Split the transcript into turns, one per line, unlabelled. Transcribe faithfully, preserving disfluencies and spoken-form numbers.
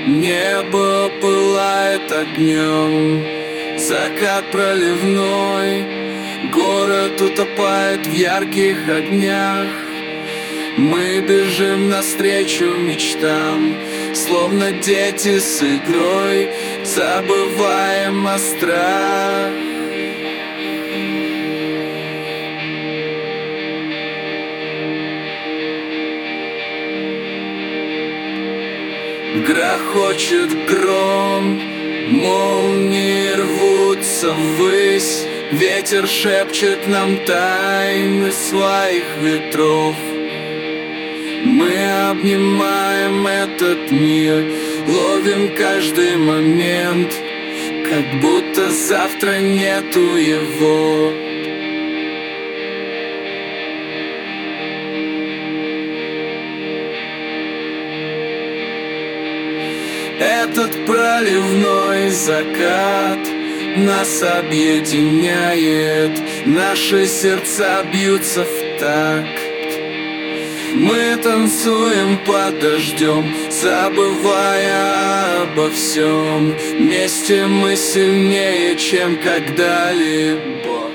Небо пылает огнем, закат проливной, город утопает в ярких огнях. Мы бежим навстречу мечтам, словно дети с игрой, забываем о страх. Грохочет гром, молнии рвутся ввысь, ветер шепчет нам тайны своих ветров. Мы обнимаем этот мир, ловим каждый момент, как будто завтра нету его. Этот проливной закат нас объединяет, наши сердца бьются в такт. Мы танцуем под дождем, забывая обо всем. Вместе мы сильнее, чем когда-либо.